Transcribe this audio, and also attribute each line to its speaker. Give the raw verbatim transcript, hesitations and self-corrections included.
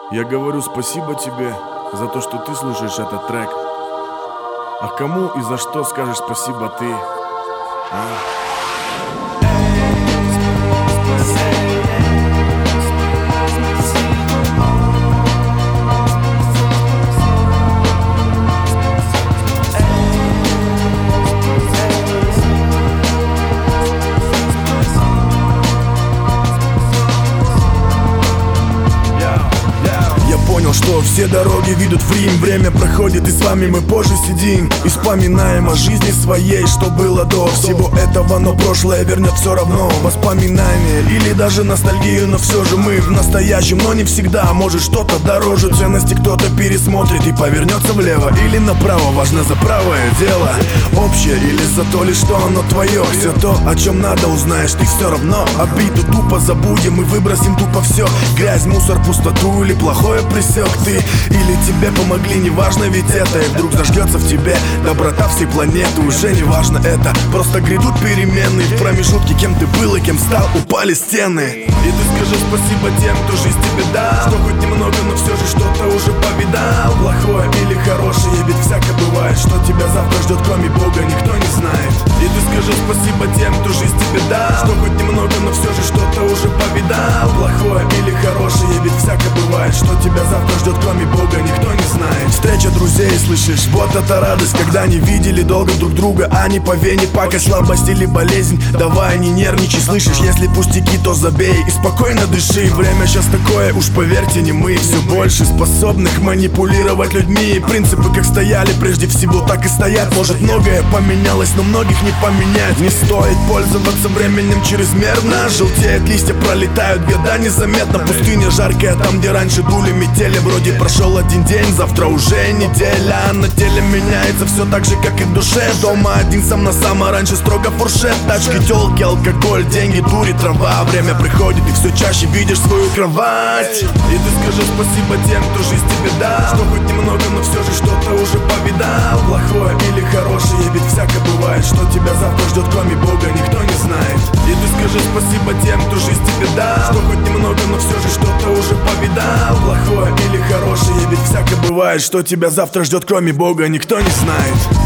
Speaker 1: Я говорю спасибо тебе за то, что ты слушаешь этот трек. А кому и за что скажешь спасибо ты? А?
Speaker 2: Что все дороги ведут в Рим. Время проходит, и с вами мы позже сидим и вспоминаем о жизни своей, что было до всего этого. Но прошлое вернет все равно воспоминания или даже ностальгию. Но все же мы в настоящем, но не всегда. Может, что-то дороже ценности кто-то пересмотрит и повернется влево или направо. Важно за правое дело общее или за то лишь что оно твое. Все то, о чем надо, узнаешь ты все равно. Обиду тупо забудем и выбросим тупо все. Грязь, мусор, пустоту или плохое присек ты, или тебе помогли, неважно, ведь это и вдруг зажгется в тебе доброта всей планеты. Уже не важно это, просто грядут перемены. В промежутке кем ты был и кем стал, упали стены. И ты скажи спасибо тем, кто жизнь тебе дал, что хоть немного, но все же что-то уже повидал. Плохое или хорошее, ведь всякое бывает. Что тебя завтра ждет, кроме Бога, никто не знает. И ты скажи спасибо тем, кто жизнь тебе дал, что хоть немного, но все же что-то уже повидал. Плохое или хорошее, ведь всякое бывает. Что тебя завтра ждет, кроме Бога, никто не знает. Встреча друзей, слышишь, вот это радость, когда не видели долго друг друга, а не по вене пакость, слабость или болезнь. Давай не нервничай, слышишь, если пустяки, то забей и спокойно дыши. Время сейчас такое, уж поверьте, не мы. Все больше способных манипулировать людьми. Принципы как стояли прежде всего, так и стоят. Может, многое поменялось, но многих не поменять. Не стоит пользоваться временем чрезмерно. Желтеют листья, пролетают года незаметно. Пустыня жаркая, там где раньше дули метели. Вроде прошел один день, завтра уже неделя. На теле меняется все так же, как и в душе. Дома один сам на сам, а раньше строго фуршет. Тачки, телки, алкоголь, деньги, дури, трава. Время приходит и все чаще видишь свою кровать. И ты скажи спасибо тем, кто жизнь тебе дал, что хоть немного, но все же что-то уже повидал. Плохое или хорошее, ведь всякое бывает. Что тебя завтра ждет, кроме Бога, никто не знает. И ты скажи спасибо тем, кто жизнь тебе дал, что хоть немного, но все же что-то уже повидал. Плохое или хорошее, ведь всякое бывает. Что тебя завтра ждет, кроме Бога, никто не знает.